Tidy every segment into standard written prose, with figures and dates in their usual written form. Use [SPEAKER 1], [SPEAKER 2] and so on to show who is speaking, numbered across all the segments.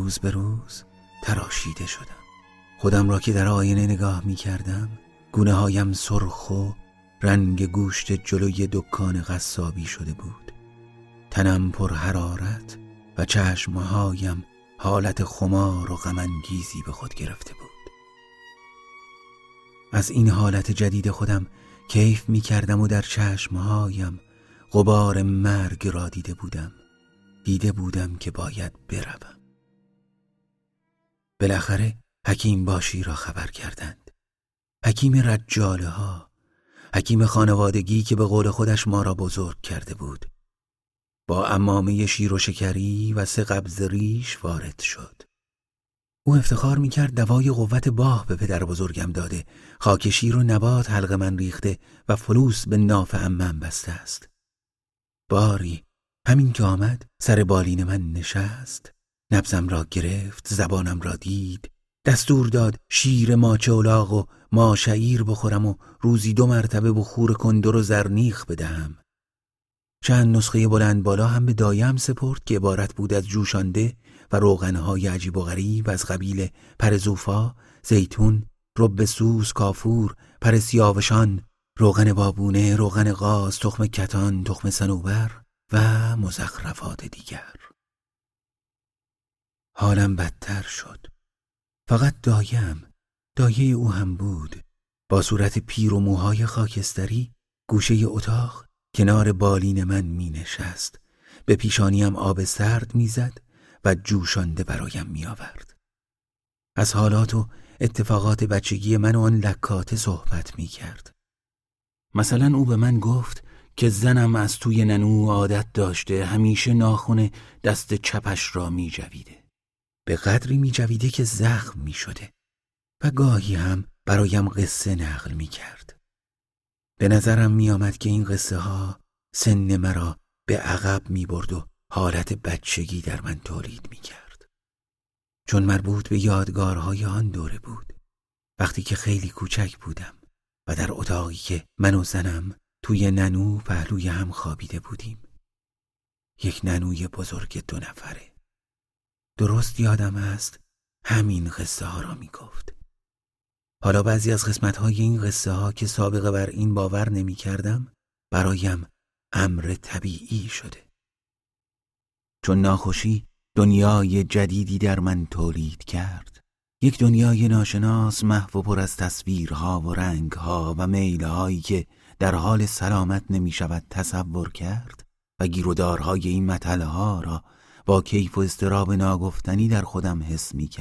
[SPEAKER 1] روز به روز تراشیده شدم. خودم را که در آینه نگاه می کردم، گونه هایم سرخ و رنگ گوشت جلوی دکان قصابی شده بود. تنم پر حرارت و چشمهایم حالت خمار و غم‌انگیزی به خود گرفته بود. از این حالت جدید خودم کیف می کردم و در چشمهایم غبار مرگ را دیده بودم که باید بروم. بالاخره حکیم باشی را خبر کردند. حکیم رجاله ها، حکیم خانوادگی که به قول خودش ما را بزرگ کرده بود، با عمامه شیر و شکری و 3 قبض ریش وارد شد. او افتخار می‌کرد دوای قوت باه به پدر بزرگم داده، خاک شیر و نبات حلق من ریخته و فلوس به ناف عمم بسته است. باری همین که آمد سر بالین من نشست، نبضم را گرفت، زبانم را دید، دستور داد شیر ماچه الاغ و ما شعیر بخورم و روزی 2 مرتبه بخور کندر و زرنیخ بدهم. چند نسخه بلند بالا هم به دایم سپرد که عبارت بود از جوشانده و روغنهای عجیب و غریب از قبیل پرزوفا، زیتون، رب سوس، کافور، پرسیاوشان، روغن بابونه، روغن غاز، تخم کتان، تخم صنوبر و مزخرفات دیگر. حالم بدتر شد. فقط دایه او هم بود، با صورت پیر و موهای خاکستری گوشه اتاق کنار بالین من می نشست، به پیشانیم آب سرد می زد و جوشانده برایم می آورد. از حالات و اتفاقات بچگی من و آن لکاته صحبت می کرد. مثلا او به من گفت که زنم از توی ننو عادت داشته همیشه ناخن دست چپش را می جویده. به قدری می جویده که زخم می شده و گاهی هم برایم قصه نقل می کرد. به نظرم می آمد که این قصه ها سن مرا به عقب می برد و حالت بچگی در من تولید می کرد. چون مربوط به یادگارهای آن دوره بود، وقتی که خیلی کوچک بودم و در اتاقی که من و زنم توی ننو پهلوی هم خوابیده بودیم. یک ننوی بزرگ 2 نفره. درست یادم است همین قصه ها را می گفت. حالا بعضی از قسمت‌های این قصه ها که سابقه بر این باور نمی کردم برایم امر طبیعی شده. چون ناخوشی دنیای جدیدی در من تولید کرد، یک دنیای ناشناس محو و پر از تصویرها و رنگها و میلهایی که در حال سلامت نمی شود تصور کرد و گیرودارهای این متلها را با کیف و اضطراب ناگفتنی در خودم حس می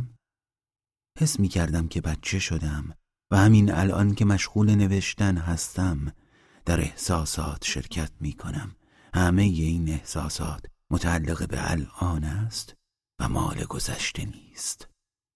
[SPEAKER 1] کردم که بچه شدم و همین الان که مشغول نوشتن هستم در احساسات شرکت می کنم. همه این احساسات متعلق به الان است و مال گذشته نیست.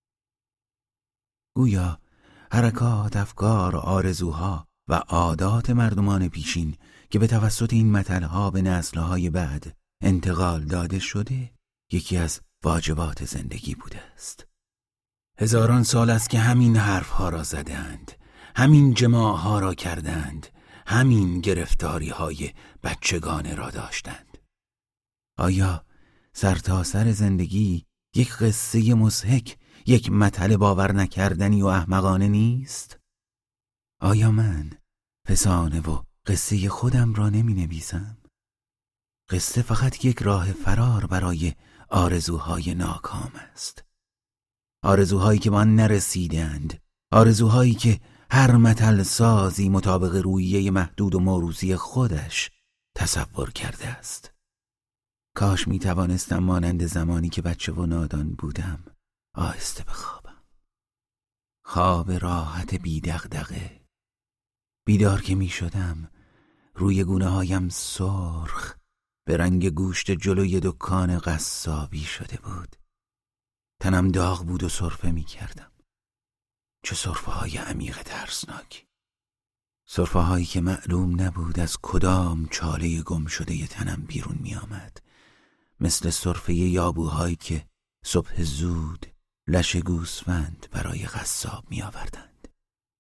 [SPEAKER 1] گویا حرکات، افکار، آرزوها و عادات مردمان پیشین که به توسط این متلها به نسلهای بعد انتقال داده شده یکی از واجبات زندگی بوده است. هزاران سال است که همین حرفها را زدند، همین جماعها را کردند، همین گرفتاریهای بچگانه را داشتند. آیا سرتاسر زندگی یک قصه مضحک، یک متل باور نکردنی و احمقانه نیست؟ آیا من فسانه و قصه خودم را نمی نویسم؟ قصه فقط یک راه فرار برای آرزوهای ناکام است. آرزوهایی که من نرسیدند، آرزوهایی که هر متل سازی مطابق رویه محدود و موروثی خودش تصور کرده است. کاش می توانستم مانند زمانی که بچه و نادان بودم آهسته بخوابم. خواب راحت بی دغدغه. بیدار که می شدم روی گونه هایم سرخ به رنگ گوشت جلوی دکان قصابی شده بود. تنم داغ بود و سرفه می کردم. چه سرفه های عمیق ترسناکی. سرفه هایی که معلوم نبود از کدام چاله گم شده تنم بیرون می آمد. مثل سرفه یابوهایی که صبح زود لش گوسفند برای قصاب می آوردند.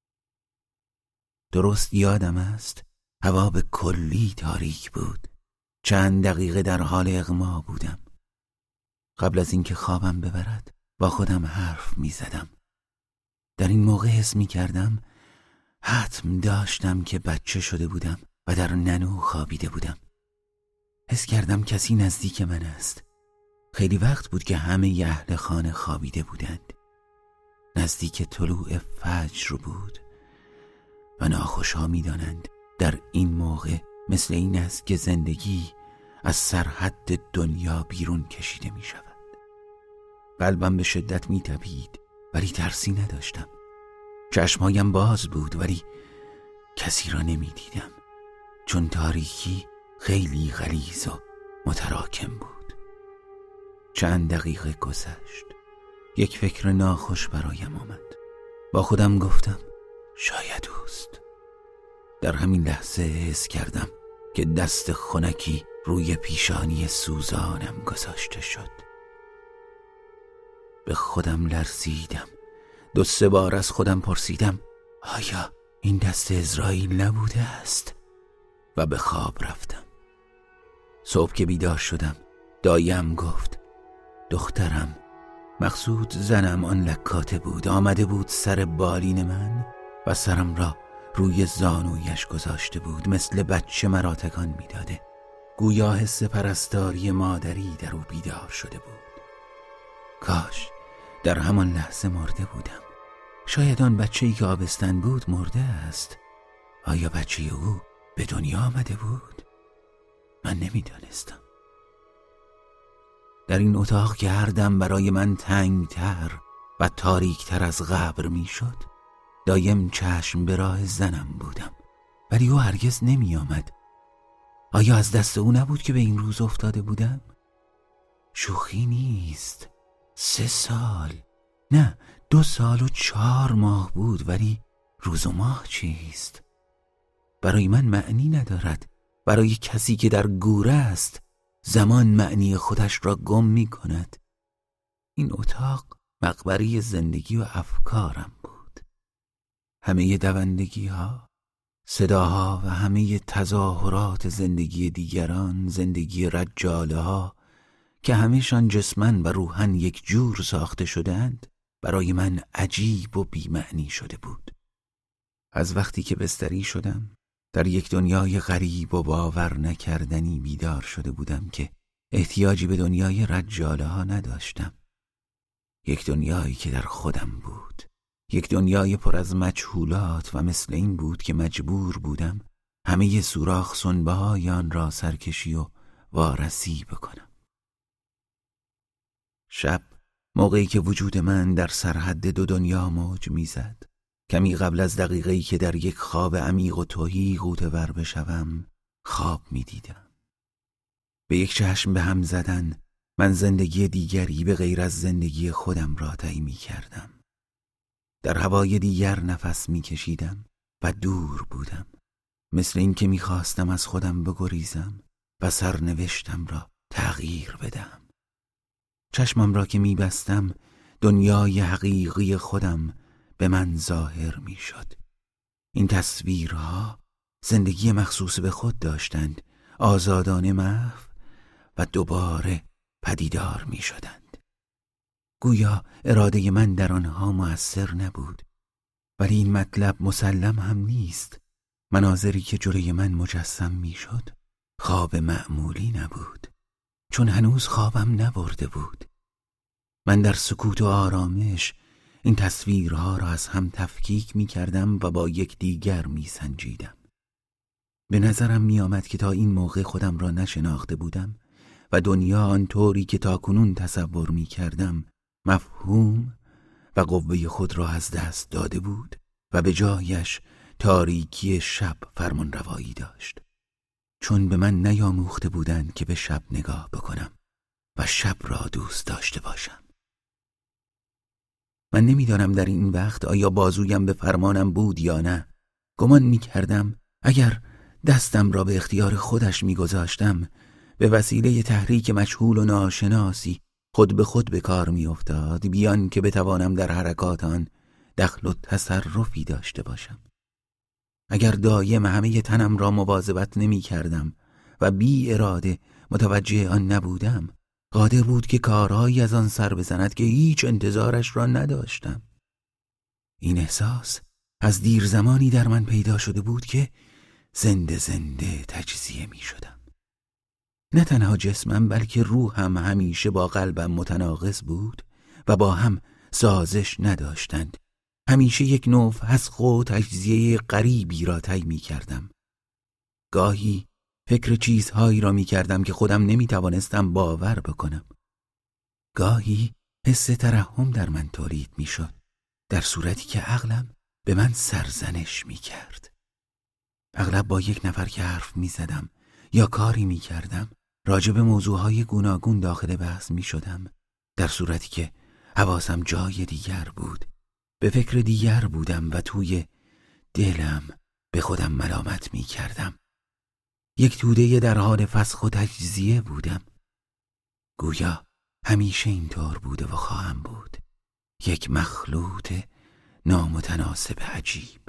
[SPEAKER 1] درست یادم است هوا به کلی تاریک بود. چند دقیقه در حال اغما بودم. قبل از اینکه خوابم ببرد با خودم حرف می زدم. در این موقع حس می کردم حتم داشتم که بچه شده بودم و در ننو خوابیده بودم. حس کردم کسی نزدیک من است. خیلی وقت بود که همه اهل خانه خوابیده بودند. نزدیک طلوع فجر بود و ناخوشا می دانند در این موقع مثل این است که زندگی از سرحد دنیا بیرون کشیده می شود. قلبم به شدت می تپید ولی ترسی نداشتم. چشمایم باز بود ولی کسی را نمی دیدم، چون تاریکی خیلی غلیظ و متراکم بود. چند دقیقه گذشت. یک فکر ناخوش برایم آمد. با خودم گفتم شاید اوست. در همین لحظه حس کردم که دست خنکی روی پیشانی سوزانم گذاشته شد. به خودم لرزیدم. 2-3 بار از خودم پرسیدم آیا این دست عزراییل نبوده است؟ و به خواب رفتم. صبح که بیدار شدم داییم گفت دخترم، مقصود زنم آن لکاته بود، آمده بود سر بالین من و سرم را روی زانویش گذاشته بود، مثل بچه مرا تکان میداده. گویا حس پرستاری مادری در او بیدار شده بود. کاش در همان لحظه مرده بودم. شاید آن بچه‌ای که آبستن بود مرده است. آیا بچه او به دنیا آمده بود؟ من نمیدانستم. در این اتاق که هر دم برای من تنگتر و تاریکتر از قبر میشد، دایم چشم به راه زنم بودم، ولی او هرگز نمی آمد. آیا از دست او نبود که به این روز افتاده بودم؟ شوخی نیست. 3 سال، نه 2 سال و 4 ماه بود، ولی روز و ماه چیست؟ برای من معنی ندارد. برای کسی که در گوره است زمان معنی خودش را گم می کند. این اتاق مقبره زندگی و افکارم بود. همه دوندگی ها، صداها و همه تظاهرات زندگی دیگران، زندگی رجاله ها که همه‌شان جسماً و روحاً یک جور ساخته شدند، برای من عجیب و بی‌معنی شده بود. از وقتی که بستری شدم در یک دنیای غریب و باور نکردنی بیدار شده بودم که احتیاجی به دنیای رجاله ها نداشتم. یک دنیایی که در خودم بود، یک دنیای پر از مجهولات و مثل این بود که مجبور بودم همه سوراخ سنبه های آن را سرکشی و وارسی بکنم. شب، موقعی که وجود من در سرحد 2 دنیا موج میزد، کمی قبل از دقیقه‌ای که در یک خواب عمیق و تهی غوطه‌ور بشوم، خواب می‌دیدم. به یک چشم به هم زدن، من زندگی دیگری به غیر از زندگی خودم را طی می‌کردم. در هوای دیگر نفس می‌کشیدم و دور بودم، مثل این که می‌خواستم از خودم بگریزم و سرنوشتم را تغییر بدم. چشمم را که می‌بستم، دنیای حقیقی خودم به من ظاهر می شد. این تصویرها زندگی مخصوص به خود داشتند، آزادانه محو و دوباره پدیدار می شدند. گویا اراده من در آنها مؤثر نبود، ولی این مطلب مسلم هم نیست. مناظری که جلوی من مجسم می شد خواب معمولی نبود، چون هنوز خوابم نبرده بود. من در سکوت و آرامش این تصویرها را از هم تفکیک می کردم و با یکدیگر می سنجیدم. به نظرم می آمد که تا این موقع خودم را نشناخته بودم و دنیا آنطوری که تاکنون تصور می کردم مفهوم و قوه خود را از دست داده بود و به جایش تاریکی شب فرمان روایی داشت. چون به من نیاموخته بودند که به شب نگاه بکنم و شب را دوست داشته باشم. من نمیدانم در این وقت آیا بازویم به فرمانم بود یا نه. گمان می‌کردم اگر دستم را به اختیار خودش می‌گذاشتم، به وسیله تحریک مجهول و ناشناسی خود به خود به کار می‌افتاد، بیان که بتوانم در حرکات آن دخل و تصرفی داشته باشم. اگر دایم همه تنم را مواظبت نمی‌کردم و بی اراده متوجه آن نبودم، قادر بود که کارهایی از آن سر بزند که هیچ انتظارش را نداشتم. این احساس از دیر زمانی در من پیدا شده بود که زنده زنده تجزیه می شدم. نه تنها جسمم بلکه روحم همیشه با قلبم متناقض بود و با هم سازش نداشتند. همیشه یک نوع فسخ و تجزیه غریبی را طی می کردم. گاهی فکر چیزهایی را می کردم که خودم نمی توانستم باور بکنم. گاهی حس ترحم در من تولید می شد، در صورتی که عقلم به من سرزنش می کرد. اغلب با یک نفر که حرف می زدم یا کاری می کردم راجع به موضوعهای گوناگون داخل بحث می شدم، در صورتی که حواسم جای دیگر بود. به فکر دیگر بودم و توی دلم به خودم ملامت می کردم. یک توده در حال فسخ و تجزیه بودم. گویا همیشه اینطور بوده و خواهم بود. یک مخلوط نامتناسب عجیب.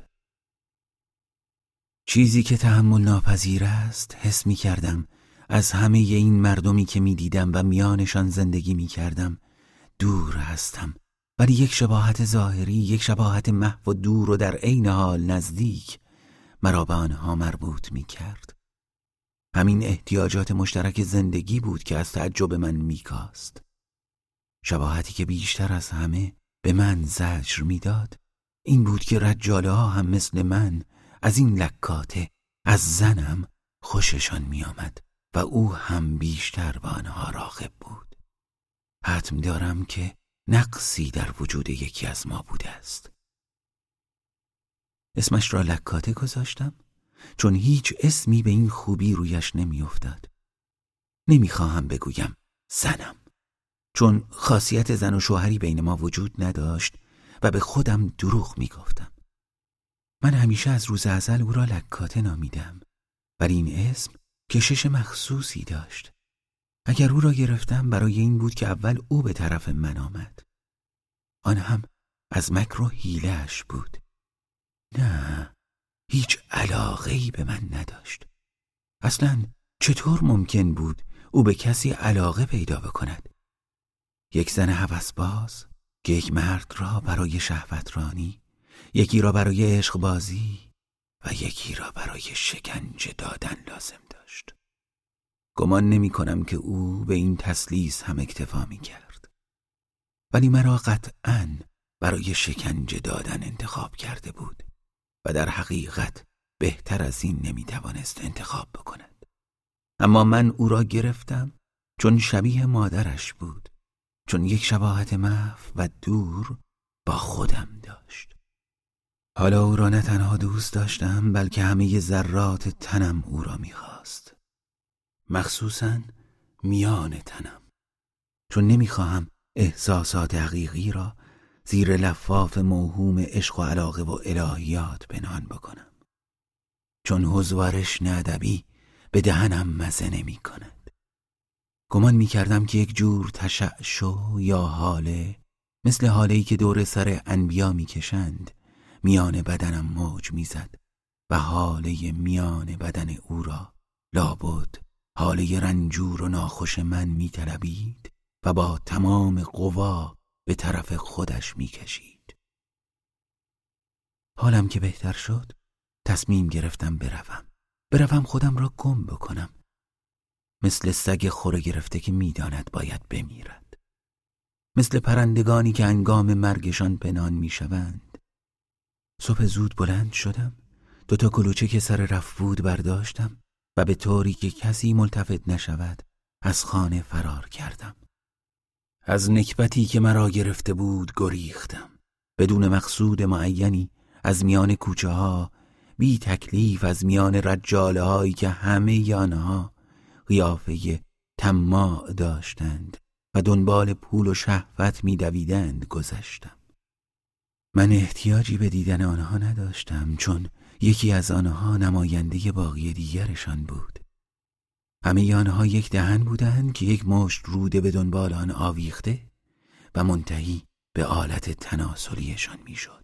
[SPEAKER 1] چیزی که تحمل ناپذیر است، حس می کردم از همه این مردمی که می دیدم و میانشان زندگی می کردم دور هستم، ولی یک شباهت ظاهری، یک شباهت محو و دور و در عین حال نزدیک مرا به آنها مربوط می کرد. همین احتیاجات مشترک زندگی بود که از تعجب من می کاست. شباهتی که بیشتر از همه به من زجر می داد این بود که رجاله ها هم مثل من از این لکاته از زنم خوششان می آمد و او هم بیشتر به آنها راغب بود. حتم دارم که نقصی در وجود یکی از ما بوده است. اسمش را لکاته گذاشتم چون هیچ اسمی به این خوبی رویش نمی افتاد. نمی خواهم بگویم زنم، چون خاصیت زن و شوهری بین ما وجود نداشت و به خودم دروغ می گفتم. من همیشه از روز ازل او را لکاته نامیدم، ولی این اسم کشش مخصوصی داشت. اگر او را گرفتم برای این بود که اول او به طرف من آمد. آن هم از مکر و حیله‌اش بود. نه، هیچ علاقه‌ای به من نداشت. اصلاً چطور ممکن بود او به کسی علاقه پیدا بکند؟ یک زن هوسباز که یک مرد را برای شهوترانی، یکی را برای عشق بازی و یکی را برای شکنجه دادن لازم داشت. گمان نمی کنم که او به این تسلیس هم اکتفا می کرد، ولی مرا قطعاً برای شکنجه دادن انتخاب کرده بود و در حقیقت بهتر از این نمی توانست انتخاب بکند. اما من او را گرفتم چون شبیه مادرش بود، چون یک شباهت محو و دور با خودم داشت. حالا او را نه تنها دوست داشتم بلکه همه ذرات تنم او را می‌خواست، مخصوصاً میان تنم، چون نمی‌خواهم احساسات حقیقی را زیر لفاف موهوم عشق و علاقه و الهیات پنهان بکنم، چون حضورش ادبی به دهنم مزه نمی‌کند. گمان می‌کردم که یک جور تشعشع یا حاله مثل حاله‌ای که دور سر انبیا می‌کشند میان بدنم موج میزد و حاله میان بدن او را لابد حاله رنجور و ناخوش من میطلبید و با تمام قوا به طرف خودش میکشید. حالم که بهتر شد تصمیم گرفتم بروم خودم را گم بکنم، مثل سگ خوره گرفته که میداند باید بمیرد، مثل پرندگانی که هنگام مرگشان پنهان میشوند. صبح زود بلند شدم، 2 کلوچه که سر رفت بود برداشتم و به طوری که کسی ملتفت نشود از خانه فرار کردم. از نکبتی که مرا گرفته بود گریختم. بدون مقصود معینی از میان کوچه ها، بی تکلیف از میان رجاله هایی که همه آنها قیافه طماع داشتند و دنبال پول و شهوت می دویدند گذشتم. من احتیاجی به دیدن آنها نداشتم، چون یکی از آنها نماینده باقی دیگرشان بود. همه آنها یک دهن بودند که یک مشت روده به دنبال آن آویخته و منتهی به آلت تناسلیشان میشد.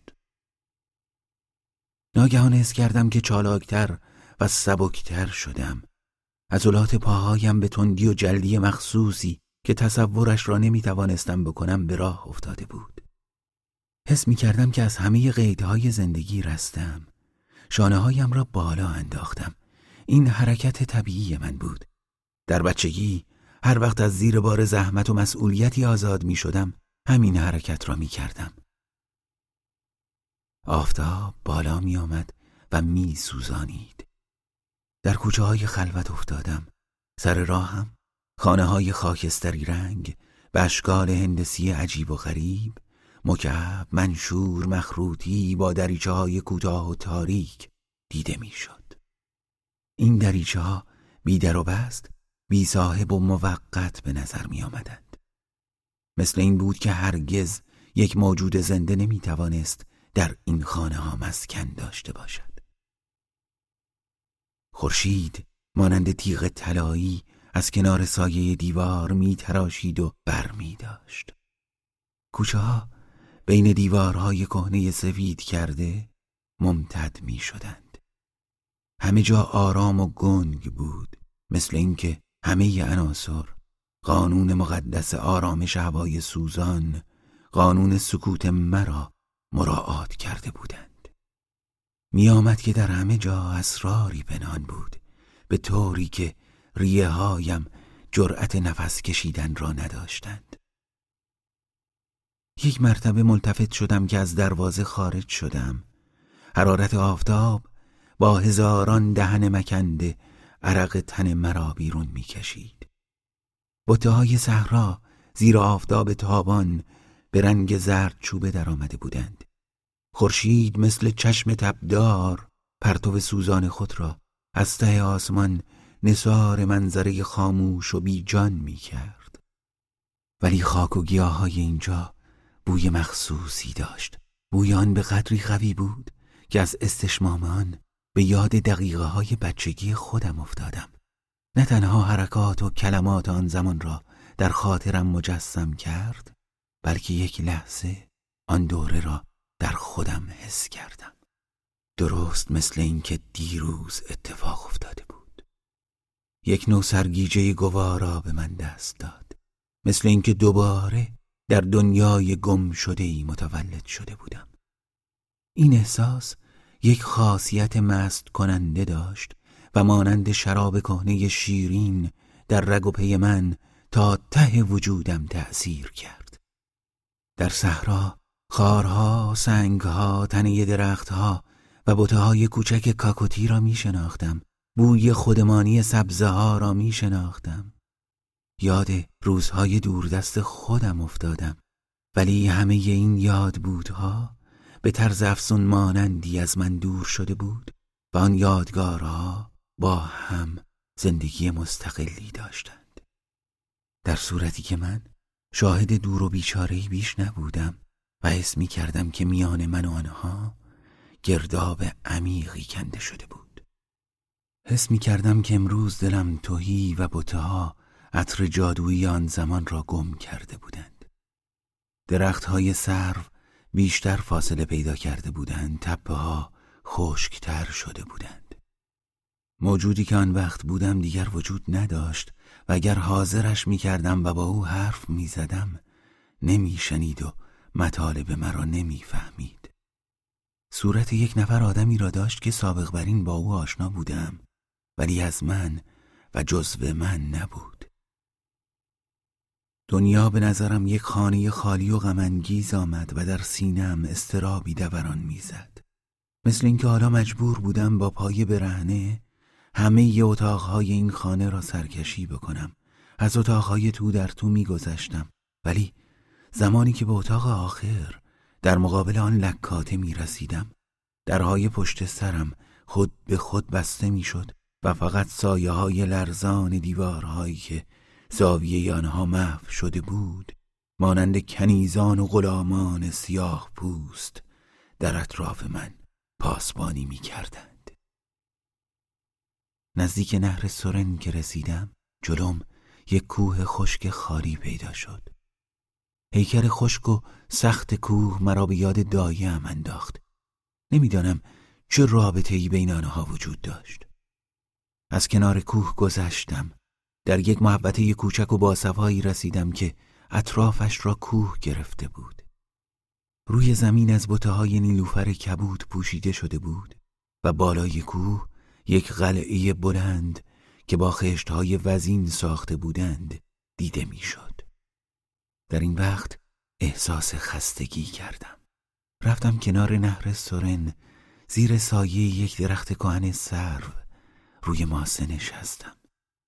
[SPEAKER 1] ناگهان حس کردم که چالاکتر و سبکتر شدم. عضلات پاهایم به تندی و جلدی مخصوصی که تصورش را نمیتوانستم بکنم به راه افتاده بود. حس می‌کردم که از همه قیدهای زندگی رستم. شانه‌هایم را بالا انداختم. این حرکت طبیعی من بود. در بچگی هر وقت از زیر بار زحمت و مسئولیتی آزاد می‌شدم، همین حرکت را می‌کردم. آفتاب بالا می‌آمد و می‌سوزانید. در کوچه‌های خلوت افتادم. سر راهم خانه‌های خاکستری رنگ به اشکال هندسی عجیب و غریب، مکعب، منشور، مخروطی با دریچه‌های کوتاه و تاریک دیده می‌شد. این دریچه‌ها بی در و بست، بی صاحب و موقت به نظر می‌آمدند. مثل این بود که هرگز یک موجود زنده نمی‌توانست در این خانه‌ها مسکن داشته باشد. خورشید مانند تیغ طلایی از کنار سایه دیوار می‌تراشید و برمی‌داشت. کوچه‌ها بین دیوارهای کهنه سفید کرده ممتد می‌شدند. همه جا آرام و گنگ بود، مثل اینکه همه عناصر قانون مقدس آرامش هوای سوزان، قانون سکوت مرا مراعات کرده بودند. می‌آمد که در همه جا اسراری پنهان بود، به طوری که ریه هایم جرأت نفس کشیدن را نداشتند. یک مرتبه ملتفت شدم که از دروازه خارج شدم. حرارت آفتاب با هزاران دهن مکنده عرق تن مرا بیرون می کشید. بته‌های صحرا زیر آفتاب تابان به رنگ زرد چوبه در آمده بودند. خورشید مثل چشم تبدار پرتو سوزان خود را از ته آسمان نثار منظره خاموش و بی جان می کرد. ولی خاک و گیاهای اینجا بوی مخصوصی داشت. بوی آن به قدری قوی بود که از استشمام آن به یاد دقیقه های بچگی خودم افتادم. نه تنها حرکات و کلمات آن زمان را در خاطرم مجسم کرد، بلکه یک لحظه آن دوره را در خودم حس کردم. درست مثل اینکه دیروز اتفاق افتاده بود. یک نوع سرگیجه گوارا به من دست داد، مثل اینکه دوباره در دنیای گم شده‌ای متولد شده بودم. این احساس یک خاصیت مست کننده داشت و مانند شراب کهنه شیرین در رگ و پی من تا ته وجودم تأثیر کرد. در صحرا خارها، سنگها، تنه درختها و بوته‌های کوچک کاکوتی را می شناختم. بوی خودمانی سبزه ها را می شناختم. یاد روزهای دوردست خودم افتادم، ولی همه این یاد بودها به طرز افسون مانندی از من دور شده بود و آن یادگارها با هم زندگی مستقلی داشتند. در صورتی که من شاهد دور و بیچاره‌ای بیش نبودم و حس می کردم که میان من و آنها گرداب عمیقی کنده شده بود. حس می کردم که امروز دلم تهی و بته‌ها عطر جادویی آن زمان را گم کرده بودند. درخت‌های سرو بیشتر فاصله پیدا کرده بودند، تپه‌ها خشک‌تر شده بودند. موجودی که آن وقت بودم دیگر وجود نداشت و اگر حاضرش می کردم و با او حرف می زدم نمی شنید و مطالب مرا نمی فهمید. صورت یک نفر آدمی را داشت که سابق بر این با او آشنا بودم، ولی از من و جزو من نبود. دنیا به نظرم یک خانه خالی و غم‌انگیز آمد و در سینه‌ام اضطرابی دوران می‌زد. مثل اینکه حالا مجبور بودم با پای برهنه همه اتاقهای این خانه را سرکشی بکنم. از اتاقهای تو در تو می‌گذشتم، ولی زمانی که به اتاق آخر در مقابل آن لکاته می‌رسیدم، درهای پشت سرم خود به خود بسته می‌شد و فقط سایه‌های لرزان دیوارهایی که زاویه آنها محو شده بود مانند کنیزان و غلامان سیاه پوست در اطراف من پاسبانی می کردند. نزدیک نهر سرن که رسیدم، جلوم یک کوه خشک خالی پیدا شد. پیکر خشک و سخت کوه مرا به یاد دایه‌ام انداخت. نمیدانم چه رابطه‌ای بین آنها وجود داشت. از کنار کوه گذشتم. در یک محوطه کوچک و باصفایی رسیدم که اطرافش را کوه گرفته بود. روی زمین از بته‌های نیلوفر کبود پوشیده شده بود و بالای کوه یک قلعه بلند که با خشت‌های وزین ساخته بودند دیده میشد. در این وقت احساس خستگی کردم. رفتم کنار نهر سورن، زیر سایه یک درخت کهن سرو روی ماسه نشستم.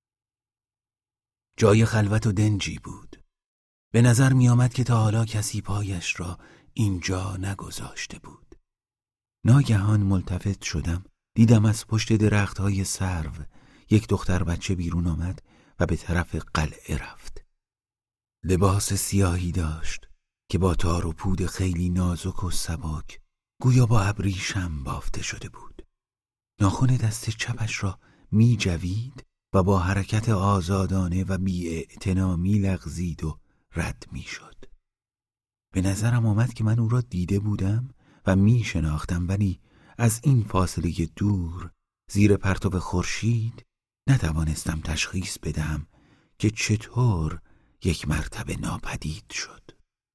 [SPEAKER 1] جای خلوت و دنجی بود. به نظر می آمد که تا حالا کسی پایش را اینجا نگذاشته بود. ناگهان ملتفت شدم، دیدم از پشت درخت‌های سرو یک دختر بچه بیرون آمد و به طرف قلعه رفت. لباس سیاهی داشت که با تار و پود خیلی نازک و سبک گویا با ابریشم بافته شده بود. ناخن دست چپش را می جوید و با حرکت آزادانه و بی‌اعتنا می لغزید و رد می شد. به نظرم آمد که من او را دیده بودم و می شناختم، ولی از این فاصله دور زیر پرتو خورشید نتوانستم تشخیص بدهم که چطور یک مرتبه ناپدید شد.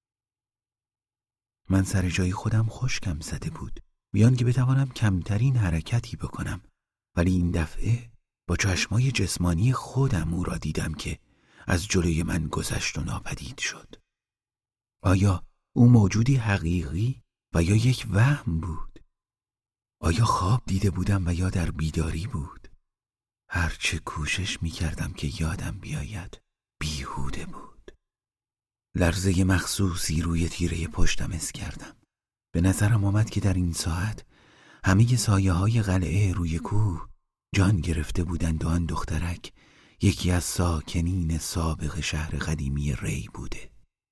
[SPEAKER 1] من سر جای خودم خشکم زده بود، بیان که بتوانم کمترین حرکتی بکنم، ولی این دفعه با چشمای جسمانی خودم او را دیدم که از جلوی من گذشت و ناپدید شد. آیا او موجودی حقیقی و یا یک وهم بود؟ آیا خواب دیده بودم و یا در بیداری بود؟ هرچه کوشش می کردم که یادم بیاید بیهوده بود. لرزه مخصوصی روی تیره پشتم حس کردم. به نظرم آمد که در این ساعت همه سایه های قلعه روی کوه جان گرفته بودند و آن دخترک یکی از ساکنین سابق شهر قدیمی ری بوده.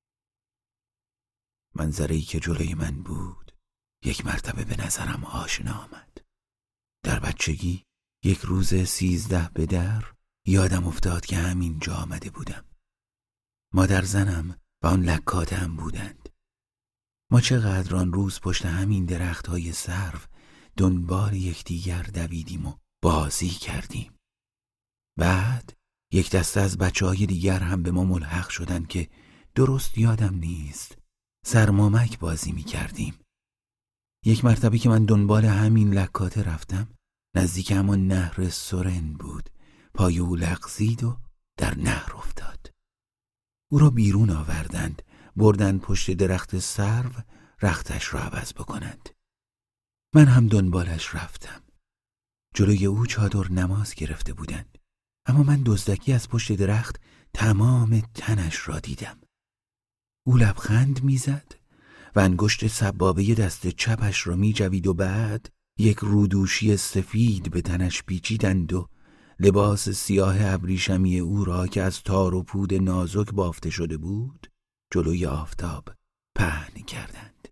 [SPEAKER 1] منظره‌ای که جلوی من بود یک مرتبه به نظرم آشنا آمد. در بچگی یک روز 13 به در یادم افتاد که همین جا آمده بودم. مادر زنم و آن لکاته هم بودند. ما چقدر آن روز پشت همین درخت‌های سرو دنبال یکدیگر دویدیم و بازی کردیم. بعد یک دسته از بچه‌های دیگر هم به ما ملحق شدند که درست یادم نیست. سرمامک بازی می کردیم. یک مرتبه که من دنبال همین لکاته رفتم، نزدیک همان نهر سورن بود. پای او لغزید و در نهر افتاد. او را بیرون آوردند، بردند پشت درخت سرو رختش را عوض بکنند. من هم دنبالش رفتم. جلوی او چادر نماز گرفته بودند، اما من دزدکی از پشت درخت تمام تنش را دیدم. او لبخند میزد و انگشت سبابه دست چپش را میجوید و بعد یک رودوشی سفید به تنش پیچیدند و لباس سیاه ابریشمی او را که از تار و پود نازک بافته شده بود جلوی آفتاب پهن کردند.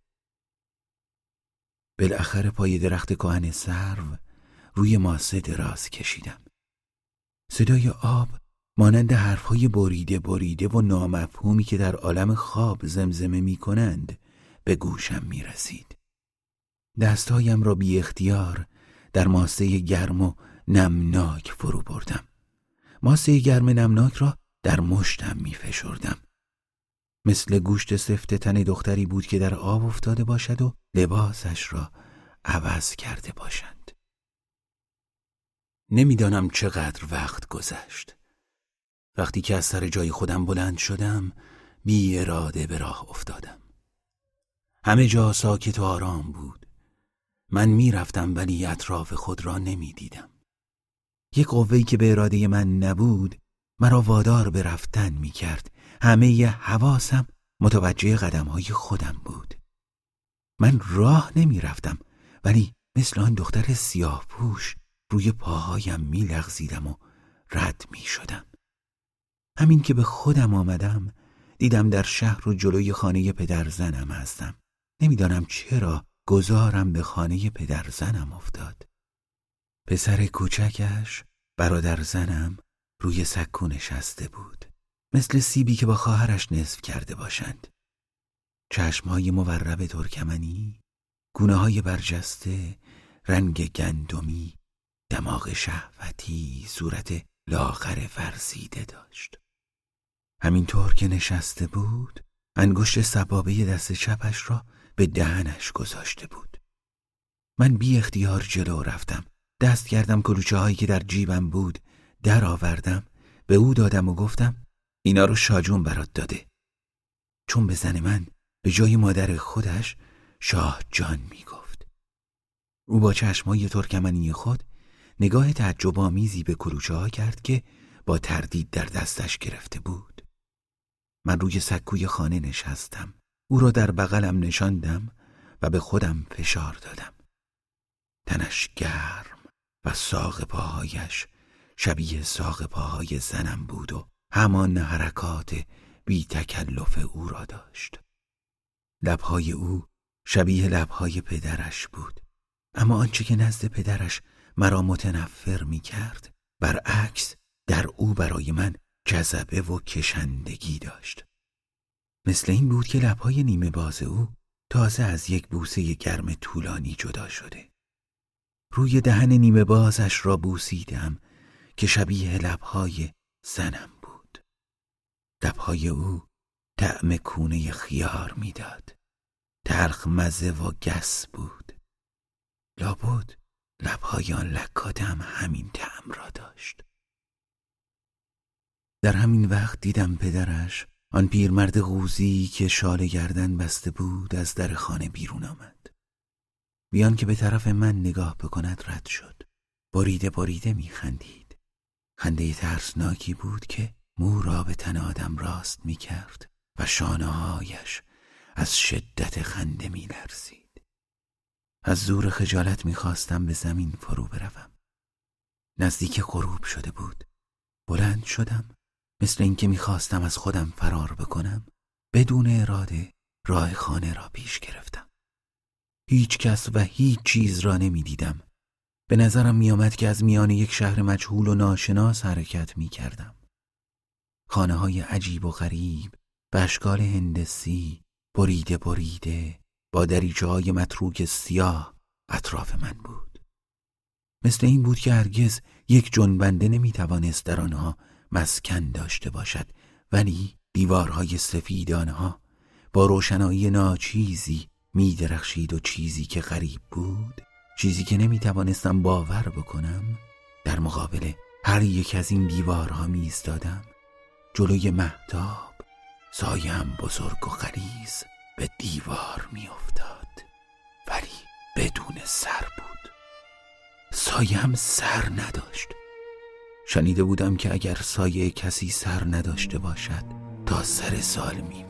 [SPEAKER 1] بالاخره پای درخت کهن سرو روی ماسه دراز کشیدم. صدای آب مانند حرفهای بریده و نامفهومی که در عالم خواب زمزمه می کنند به گوشم می رسید. دستهایم را بی اختیار در ماسه گرم و نمناک فرو بردم. ماسه گرم نمناک را در مشتم می فشردم. مثل گوشت سفت تن دختری بود که در آب افتاده باشد و لباسش را عوض کرده باشند. نمیدانم چقدر وقت گذشت. وقتی که از سر جای خودم بلند شدم بی اراده به راه افتادم. همه جا ساکت و آرام بود. من می رفتم ولی اطراف خود را نمی دیدم. یک قوه‌ای که به اراده من نبود مرا وادار به رفتن می کرد. همه حواسم متوجه قدم‌های خودم بود. من راه نمی رفتم ولی مثل آن دختر سیاه پوش روی پاهایم می لغزیدم و رد می شدم. همین که به خودم آمدم دیدم در شهر و جلوی خانه پدرزنم هستم. نمیدانم چرا گذارم به خانه پدرزنم افتاد. پسر کوچکش برادر زنم روی سکو نشسته بود، مثل سیبی که با خواهرش نصف کرده باشند. چشمهای مورب ترکمنی، گونه‌های برجسته، رنگ گندمی، دماغ شهوتی، صورت لاغر ورزیده داشت. همینطور که نشسته بود، انگشت سبابه دست چپش را به دهنش گذاشته بود. من بی اختیار جلو رفتم. دست کردم کلوچه هایی که در جیبم بود در آوردم، به او دادم و گفتم اینا رو شاجون برات داده. چون به زن من به جای مادر خودش شاه جان می گفت. او با چشمای ترکمنی خود نگاه تعجب‌آمیزی به کلوچه ها کرد که با تردید در دستش گرفته بود. من روی سکوی خانه نشستم. او را در بغلم نشاندم و به خودم فشار دادم. تنش گرم و ساق پاهایش شبیه ساق پاهای زنم بود و همان حرکات بی تکلف او را داشت. لبهای او شبیه لبهای پدرش بود، اما آنچه که نزد پدرش مرا متنفر می کرد برعکس در او برای من جذبه و کشندگی داشت. مثل این بود که لبهای نیمه باز او تازه از یک بوسه گرم طولانی جدا شده. روی دهن نیمه بازش را بوسیدم که شبیه لبهای زنم بود. لبهای او طعم کونه خیار میداد. تلخ مزه و گس بود. لابد لبهای آن لکاته هم همین طعم را داشت. در همین وقت دیدم پدرش، آن پیرمرد قوزی که شال گردن بسته بود، از در خانه بیرون آمد. بیان که به طرف من نگاه بکند رد شد. بریده بریده میخندید. خنده ترسناکی بود که مو را به تن آدم راست میکرد و شانه‌هایش از شدت خنده میلرزید. از زور خجالت میخواستم به زمین فرو بروم. نزدیک غروب شده بود. بلند شدم، مثل اینکه میخواستم از خودم فرار بکنم. بدون اراده راه خانه را پیش گرفتم. هیچ کس و هیچ چیز را نمیدیدم. به نظرم میآمد که از میان یک شهر مجهول و ناشناس حرکت میکردم. خانه‌های عجیب و غریب به اشکال هندسی بریده بریده با دریچه‌های متروک سیاه اطراف من بود. مثل این بود که هرگز یک جنبنده نمیتوانست در آنها مسکن داشته باشد، ولی دیوارهای سفید آنها با روشنایی ناچیزی می درخشید و چیزی که غریب بود، چیزی که نمیتوانستم باور بکنم، در مقابل هر یک از این دیوارها می ایستادم. جلوی مهتاب سایم بزرگ و غلیظ به دیوار می افتاد، ولی بدون سر بود. سایم سر نداشت. شنیده بودم که اگر سایه کسی سر نداشته باشد تا سر سال می